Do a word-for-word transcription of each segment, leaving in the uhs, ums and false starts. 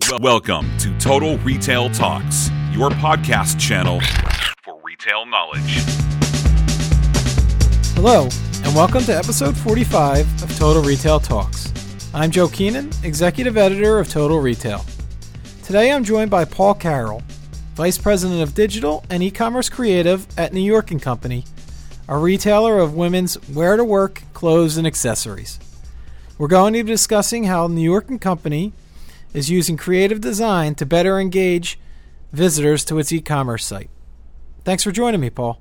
Welcome to Total Retail Talks, your podcast channel for retail knowledge. Hello, and welcome to episode forty-five of Total Retail Talks. I'm Joe Keenan, Executive Editor of Total Retail. Today I'm joined by Paul Carroll, Vice President of Digital and E-commerce Creative at New York and Company, a retailer of women's wear-to-work clothes and accessories. We're going to be discussing how New York and Company is using creative design to better engage visitors to its e-commerce site. Thanks for joining me, Paul.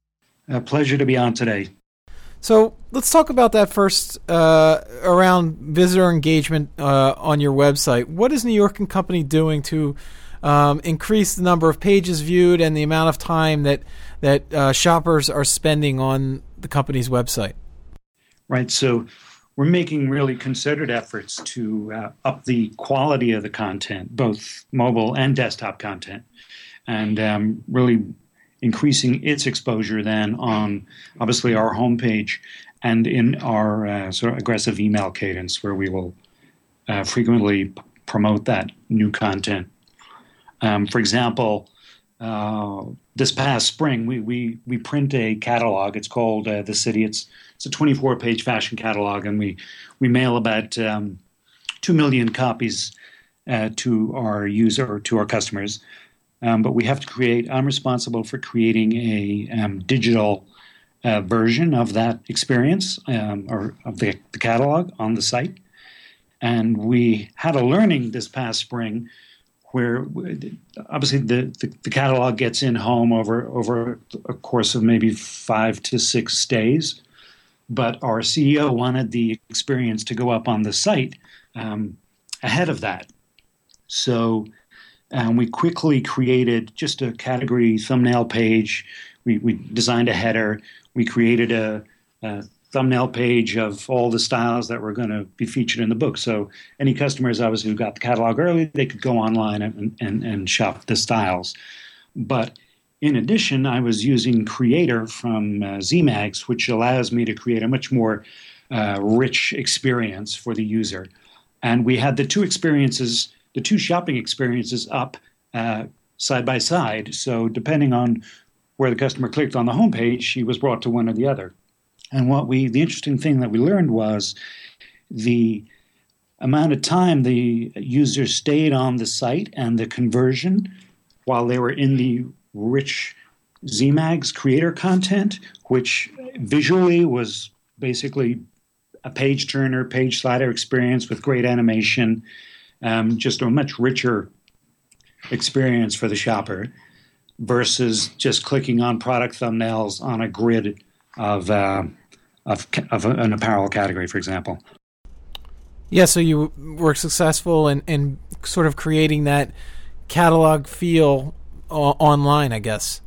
A pleasure to be on today. So let's talk about that first uh, around visitor engagement uh, on your website. What is New York and Company doing to um, increase the number of pages viewed and the amount of time that that uh, shoppers are spending on the company's website? Right. So we're making really concerted efforts to uh, up the quality of the content, both mobile and desktop content, and um, really increasing its exposure then on, obviously, our homepage and in our uh, sort of aggressive email cadence, where we will uh, frequently p- promote that new content. Um, for example, uh, this past spring, we, we, we print a catalog. It's called uh, The City. It's It's a twenty-four page fashion catalog, and we, we mail about um, two million copies uh, to our user, to our customers. Um, but we have to create, I'm responsible for creating a um, digital uh, version of that experience, um, or of the, the catalog on the site. And we had a learning this past spring where obviously the, the, the catalog gets in home over, over a course of maybe five to six days. But our C E O wanted the experience to go up on the site um, ahead of that. So um, we quickly created just a category thumbnail page. We, we designed a header. We created a, a thumbnail page of all the styles that were going to be featured in the book. So any customers, obviously, who got the catalog early, they could go online and, and, and shop the styles. But in addition, I was using Creator from uh, Z-Mags, which allows me to create a much more uh, rich experience for the user. And we had the two experiences, the two shopping experiences up uh, side by side. So depending on where the customer clicked on the homepage, she was brought to one or the other. And what we, the interesting thing that we learned was the amount of time the user stayed on the site and the conversion while they were in the rich Z-Mags creator content, which visually was basically a page turner, page slider experience with great animation, um, just a much richer experience for the shopper versus just clicking on product thumbnails on a grid of uh, of, of an apparel category, for example. Yeah, so you were successful in, in sort of creating that catalog feel online, I guess.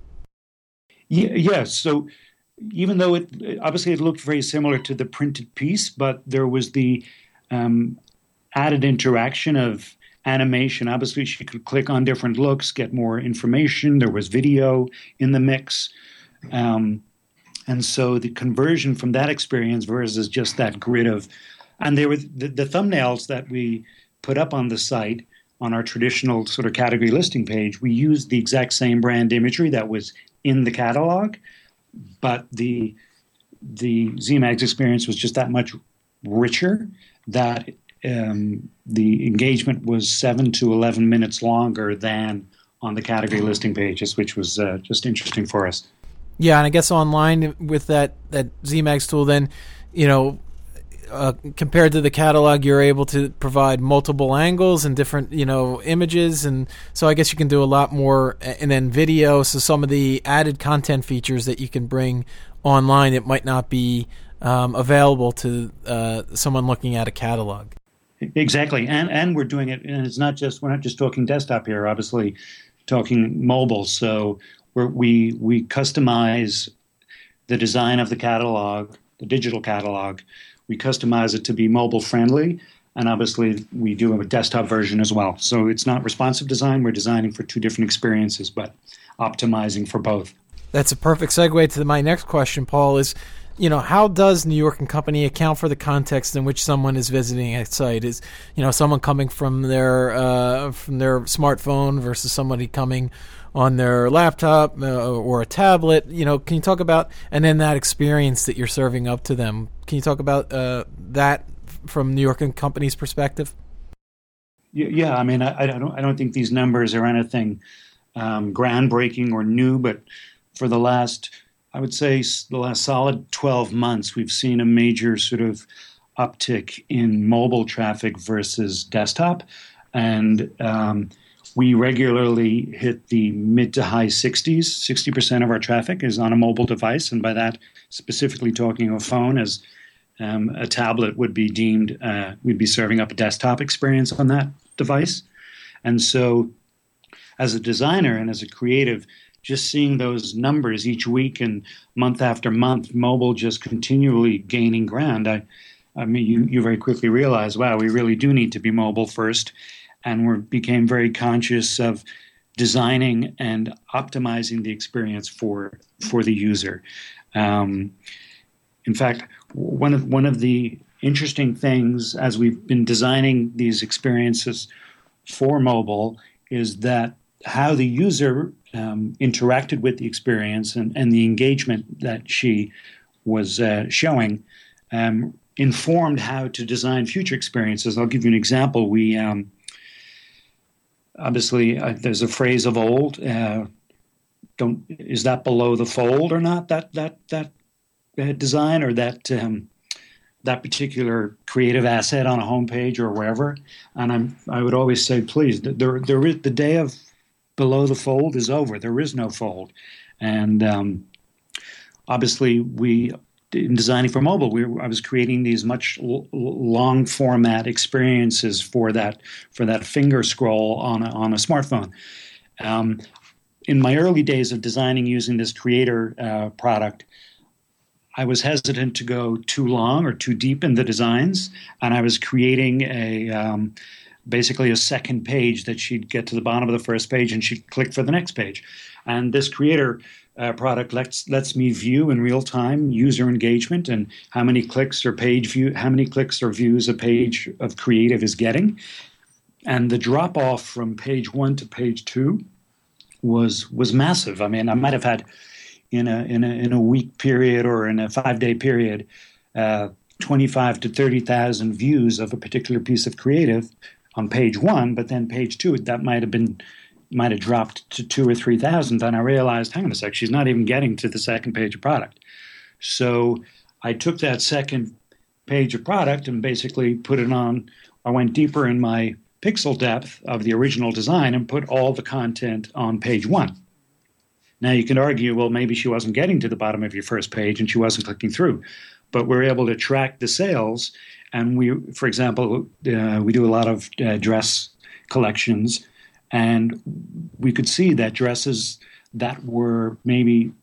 Yeah, yeah. So even though it obviously it looked very similar to the printed piece, but there was the um, added interaction of animation. Obviously, she could click on different looks, get more information. There was video in the mix. Um, and so the conversion from that experience versus just that grid of, and there were the, the thumbnails that we put up on the site on our traditional sort of category listing page, we used the exact same brand imagery that was in the catalog, but the the Z-Mags experience was just that much richer that um, the engagement was seven to eleven minutes longer than on the category listing pages, which was uh, just interesting for us. Yeah, and I guess online with that, that Z-Mags tool, then, you know, Uh, compared to the catalog, you're able to provide multiple angles and different, you know, images, and so I guess you can do a lot more. And then video, so some of the added content features that you can bring online that might not be um, available to uh, someone looking at a catalog. Exactly, and and we're doing it, and it's not just we're not just talking desktop here. Obviously, talking mobile. So we're, we we customize the design of the catalog, the digital catalog. We customize it to be mobile friendly, and obviously we do a desktop version as well. So it's not responsive design. We're designing for two different experiences, but optimizing for both. That's a perfect segue to my next question, Paul, is you know, how does New York and Company account for the context in which someone is visiting a site? Is, you know, someone coming from their uh, from their smartphone versus somebody coming on their laptop uh, or a tablet? You know, can you talk about, and then that experience that you're serving up to them? Can you talk about uh, that from New York and Company's perspective? Yeah, I mean, I, I don't, I don't think these numbers are anything um, groundbreaking or new, but for the last, I would say, the last solid twelve months, we've seen a major sort of uptick in mobile traffic versus desktop, and um, we regularly hit the mid to high sixties. sixty percent of our traffic is on a mobile device, and by that, specifically talking of a phone, as um, a tablet would be deemed, uh, we'd be serving up a desktop experience on that device. And so as a designer and as a creative, just seeing those numbers each week and month after month, mobile just continually gaining ground, I, I mean, you, you very quickly realize, wow, we really do need to be mobile first. And we became very conscious of designing and optimizing the experience for for the user. Um, in fact, one of one of the interesting things as we've been designing these experiences for mobile is that how the user um, interacted with the experience and, and the engagement that she was uh, showing um, informed how to design future experiences. I'll give you an example. We um, obviously uh, there's a phrase of old. Uh, don't is that below the fold or not? That that that uh, design or that. Um, that particular creative asset on a homepage or wherever. And I'm, I would always say, please, there, there is, the day of below the fold is over. There is no fold. And um, obviously, we, in designing for mobile, we, I was creating these much l- long format experiences for that for that finger scroll on a, on a smartphone. Um, in my early days of designing using this creator uh, product, I was hesitant to go too long or too deep in the designs, and I was creating a um, basically a second page that she'd get to the bottom of the first page and she'd click for the next page. And this creator uh, product lets lets me view in real time user engagement and how many clicks or page view, how many clicks or views a page of creative is getting. And the drop off from page one to page two was was massive. I mean, I might have had in a in a in a week period or in a five day period, uh, twenty-five to thirty thousand views of a particular piece of creative on page one, but then page two that might have been might have dropped to two or three thousand. And I realized, hang on a sec, she's not even getting to the second page of product. So I took that second page of product and basically put it on. I went deeper in my pixel depth of the original design and put all the content on page one. Now, you can argue, well, maybe she wasn't getting to the bottom of your first page and she wasn't clicking through. But we're able to track the sales. And we, for example, uh, we do a lot of uh, dress collections. And we could see that dresses that were maybe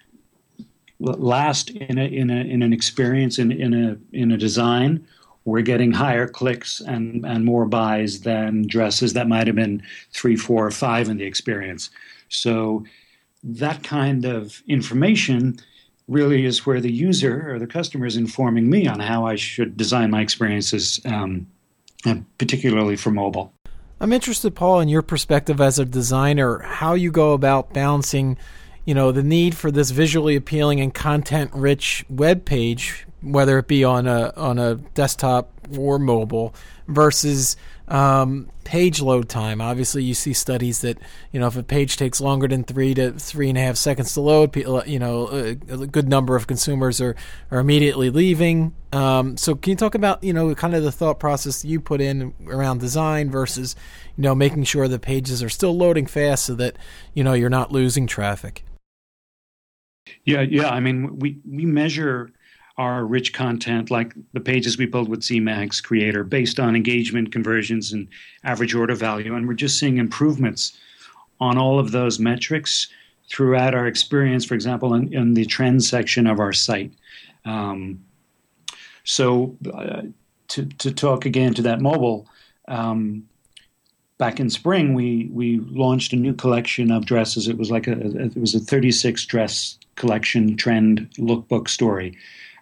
last in a in a in an experience in in a in a design were getting higher clicks and and more buys than dresses that might have been three, four, or five in the experience. So that kind of information really is where the user or the customer is informing me on how I should design my experiences, um, and particularly for mobile. I'm interested, Paul, in your perspective as a designer, how you go about balancing, you know, the need for this visually appealing and content-rich web page, whether it be on a on a desktop or mobile, versus um, page load time. Obviously, you see studies that, you know, if a page takes longer than three to three and a half seconds to load, you know, a, a good number of consumers are, are immediately leaving. Um, so can you talk about, you know, kind of the thought process you put in around design versus, you know, making sure the pages are still loading fast so that, you know, you're not losing traffic? Yeah, yeah. I mean, we, we measure our rich content, like the pages we build with Z MAG's Creator, based on engagement, conversions, and average order value. And we're just seeing improvements on all of those metrics throughout our experience, for example, in, in the trends section of our site. Um, so uh, to, to talk again to that mobile, um, back in spring, we we launched a new collection of dresses. It was like a, it was a thirty-six dress collection trend lookbook story.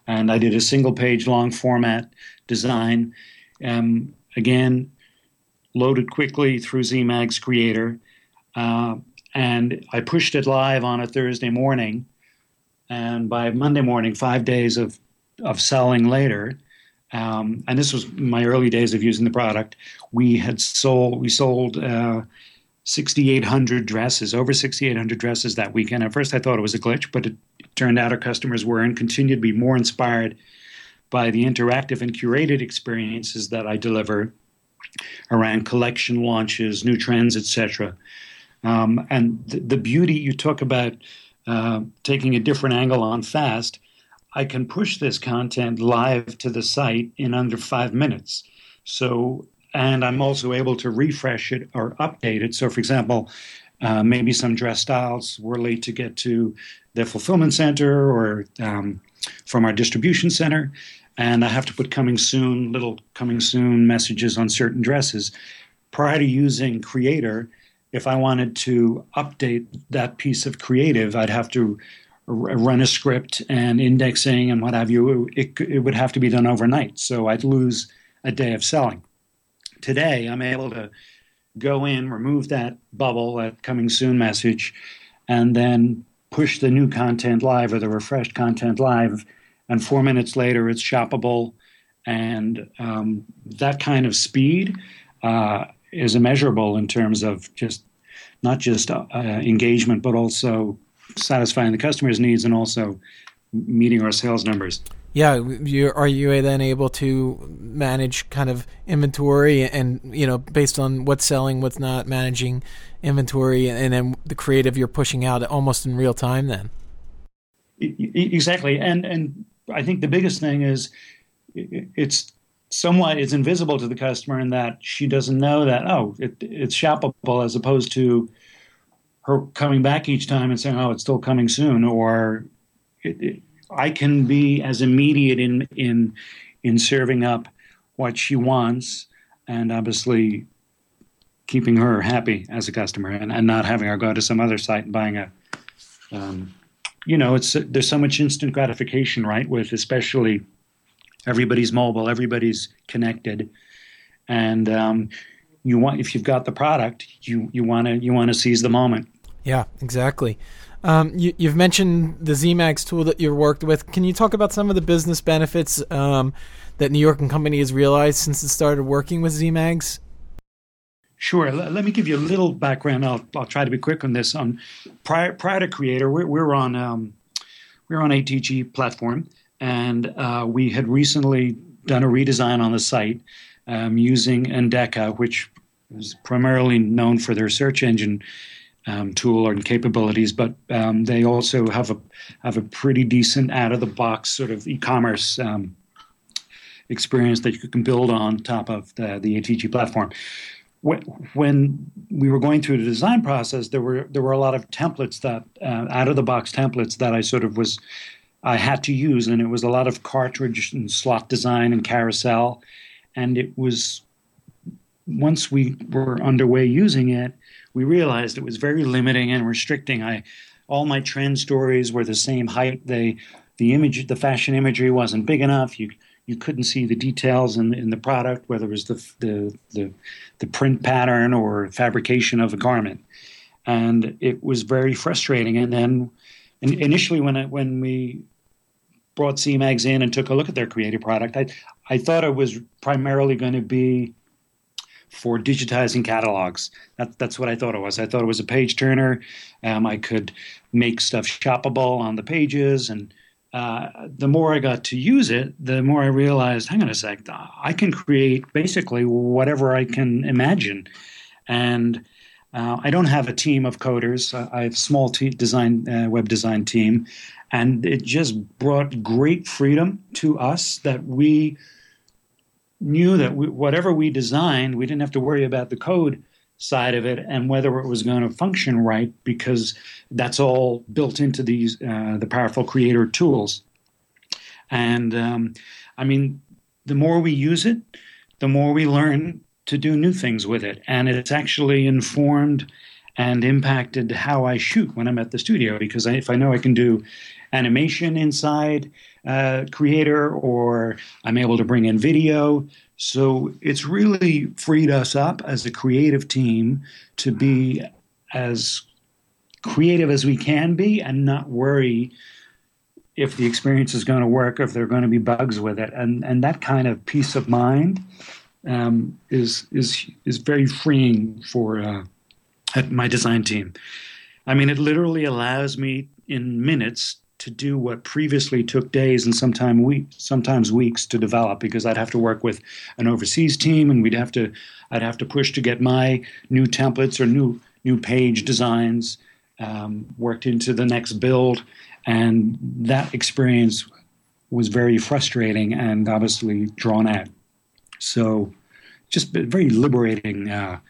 And I did a single page long format design. Um, again, loaded quickly through Z MAG's Creator. Uh, and I pushed it live on a Thursday morning. And by Monday morning, five days of, of selling later, um, and this was my early days of using the product, we had sold, we sold uh, sixty-eight hundred dresses, over sixty-eight hundred dresses that weekend. At first I thought it was a glitch, but it, it turned out our customers were and continue to be more inspired by the interactive and curated experiences that I deliver around collection launches, new trends, et cetera. Um, and the, the beauty you talk about uh, taking a different angle on fast, I can push this content live to the site in under five minutes. So, and I'm also able to refresh it or update it. So, for example, uh, maybe some dress styles were late to get to the fulfillment center or um, from our distribution center, and I have to put coming soon, little coming soon messages on certain dresses. Prior to using Creator, if I wanted to update that piece of creative, I'd have to r- run a script and indexing and what have you. It, it would have to be done overnight, so I'd lose a day of selling. Today, I'm able to go in, remove that bubble, that coming soon message, and then push the new content live or the refreshed content live, and four minutes later, it's shoppable. And um, that kind of speed uh, is immeasurable in terms of just not just uh, engagement, but also satisfying the customer's needs and also meeting our sales numbers. Yeah, you, are you then able to manage kind of inventory and, you know, based on what's selling, what's not, managing inventory, and then the creative you're pushing out almost in real time then? Exactly. And and I think the biggest thing is it's somewhat, it's invisible to the customer in that she doesn't know that, oh, it, it's shoppable, as opposed to her coming back each time and saying, oh, it's still coming soon, or it, it, I can be as immediate in in in serving up what she wants, and obviously keeping her happy as a customer, and, and not having her go to some other site and buying a, um, you know, it's there's so much instant gratification, right? With especially everybody's mobile, everybody's connected, and um, you want if you've got the product, you you want to you want to seize the moment. Yeah, exactly. Um, you, you've mentioned the Z MAGs tool that you've worked with. Can you talk about some of the business benefits um, that New York and Company has realized since it started working with Z MAGs? Sure. Let, let me give you a little background. I'll I'll try to be quick on this. On prior prior to Creator, we're, we're on um, we're on A T G platform, and uh, we had recently done a redesign on the site um, using Endeca, which is primarily known for their search engine Um, tool and capabilities, but um, they also have a have a pretty decent out of the box sort of e-commerce um, experience that you can build on top of the, the A T G platform. When, when we were going through the design process, there were there were a lot of templates that uh, out of the box templates that I sort of was I had to use, and it was a lot of cartridge and slot design and carousel, and it was once we were underway using it, we realized it was very limiting and restricting. I, all my trend stories were the same height. They, the image, the fashion imagery wasn't big enough. You you couldn't see the details in in the product, whether it was the the the, the print pattern or fabrication of a garment, and it was very frustrating. And then, initially, when I, when we brought Z MAGs in and took a look at their creative product, I I thought it was primarily going to be for digitizing catalogs. That, that's what I thought it was. I thought it was a page turner. Um, I could make stuff shoppable on the pages. And uh, the more I got to use it, the more I realized, hang on a sec, I can create basically whatever I can imagine. And uh, I don't have a team of coders. I have a small te- design, uh, web design team. And it just brought great freedom to us that we knew that we, whatever we designed, we didn't have to worry about the code side of it and whether it was going to function right, because that's all built into these uh, the powerful Creator tools. And um, I mean, the more we use it, the more we learn to do new things with it, and it's actually informed and impacted how I shoot when I'm at the studio. Because I, if I know I can do animation inside, uh, creator, or I'm able to bring in video. So it's really freed us up as a creative team to be as creative as we can be and not worry if the experience is going to work or if there are going to be bugs with it. And and that kind of peace of mind um, is is is very freeing for uh, at my design team. I mean, it literally allows me in minutes to do what previously took days and sometime week, sometimes weeks to develop, because I'd have to work with an overseas team and we'd have to I'd have to push to get my new templates or new new page designs um, worked into the next build. And that experience was very frustrating and obviously drawn out. So just a very liberating uh,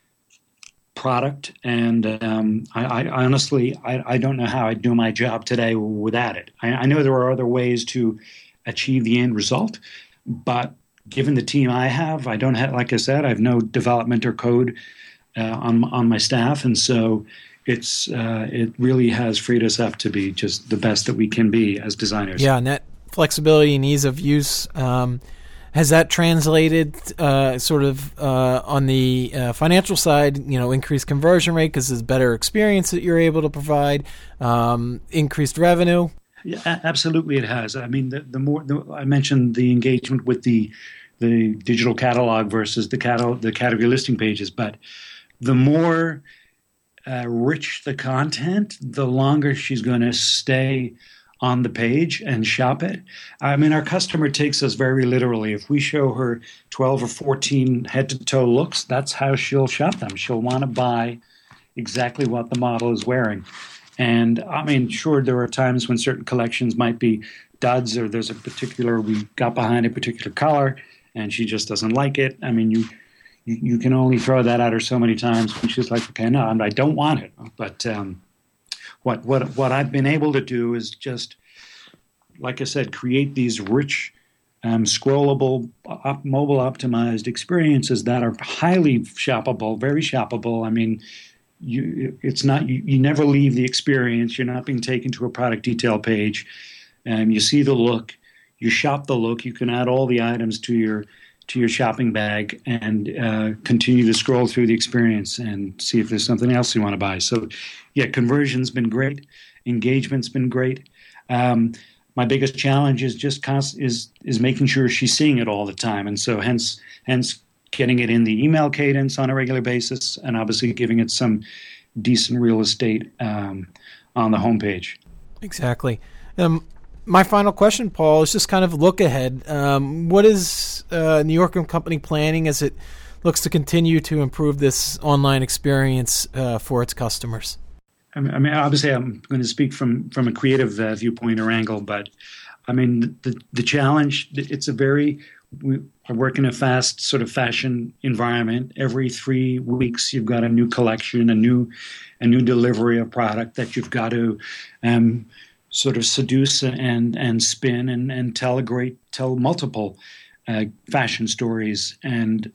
product. And um, I, I honestly, I, I don't know how I'd do my job today without it. I, I know there are other ways to achieve the end result, but given the team I have, I don't have, like I said, I have no development or code uh, on on my staff. And so It's uh, it really has freed us up to be just the best that we can be as designers. Yeah, and that flexibility and ease of use, um, has that translated uh, sort of uh, on the uh, financial side, you know, increased conversion rate because there's better experience that you're able to provide, um, increased revenue? Yeah, absolutely it has. I mean, the, the more the, I mentioned the engagement with the the digital catalog versus the catalog, the category listing pages, but the more Uh, rich the content, the longer she's going to stay on the page and shop it. I mean, our customer takes us very literally. If we show her twelve or fourteen head-to-toe looks, that's how she'll shop them. She'll want to buy exactly what the model is wearing. And, I mean, sure, there are times when certain collections might be duds, or there's a particular, we got behind a particular color, and she just doesn't like it. I mean, you You, you can only throw that at her so many times when she's like, okay, no, I don't want it. But um, what what what I've been able to do is just, like I said, create these rich, um, scrollable, up, mobile optimized experiences that are highly shoppable, very shoppable. I mean, you it's not you, you never leave the experience. You're not being taken to a product detail page. Um, you see the look, you shop the look. You can add all the items to your to your shopping bag and uh, continue to scroll through the experience and see if there's something else you want to buy. So, yeah, conversion's been great. Engagement's been great. Um, my biggest challenge is just const- is is making sure she's seeing it all the time, and so hence hence getting it in the email cadence on a regular basis, and obviously giving it some decent real estate um, on the homepage. Exactly. Um, My final question, Paul, is just kind of look ahead. Um, what is uh, New York and Company planning as it looks to continue to improve this online experience uh, for its customers? I mean, obviously, I'm going to speak from, from a creative uh, viewpoint or angle, but I mean, the the challenge, it's a very, we I work in a fast sort of fashion environment. Every three weeks, you've got a new collection, a new, a new delivery of product that you've got to um, sort of seduce and and spin and, and tell a great, tell multiple uh, fashion stories. And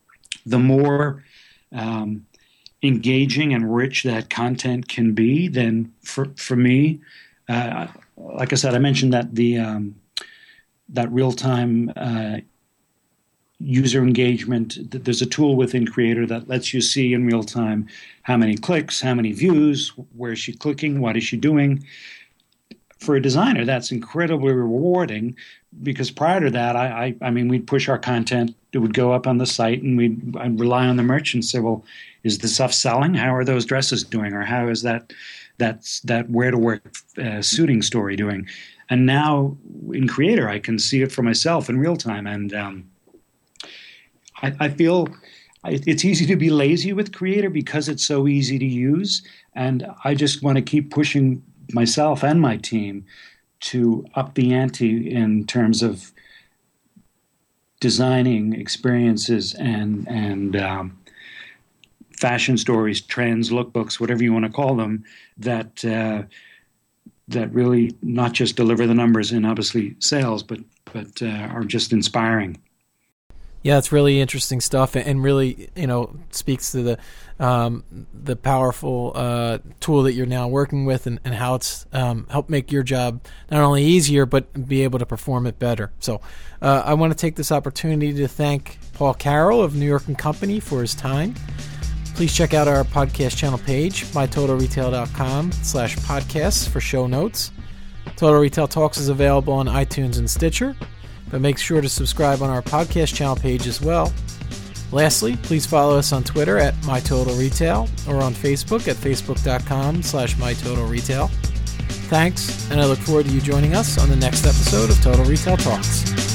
the more um, engaging and rich that content can be, then for for me, uh, like I said, I mentioned that the um, that real time uh, user engagement. There's a tool within Creator that lets you see in real time how many clicks, how many views, where is she clicking, what is she doing. For a designer, that's incredibly rewarding, because prior to that, I, I, I mean, we'd push our content. It would go up on the site, and we'd I'd rely on the merchant and say, well, is the stuff selling? How are those dresses doing? Or how is that that's that wear to work uh, suiting story doing? And now in Creator, I can see it for myself in real time. And um, I, I feel it's easy to be lazy with Creator because it's so easy to use. And I just want to keep pushing myself and my team to up the ante in terms of designing experiences and and um, fashion stories, trends, lookbooks, whatever you want to call them, that uh, that really not just deliver the numbers and obviously sales, but but uh, are just inspiring. Yeah, it's really interesting stuff, and really, you know, speaks to the um, the powerful uh, tool that you're now working with, and, and how it's um, helped make your job not only easier, but be able to perform it better. So uh, I want to take this opportunity to thank Paul Carroll of New York and Company for his time. Please check out our podcast channel page, my total retail dot com slash podcasts for show notes. Total Retail Talks is available on iTunes and Stitcher, but make sure to subscribe on our podcast channel page as well. Lastly, please follow us on Twitter at MyTotalRetail or on Facebook at facebook dot com slash MyTotalRetail. Thanks, and I look forward to you joining us on the next episode of Total Retail Talks.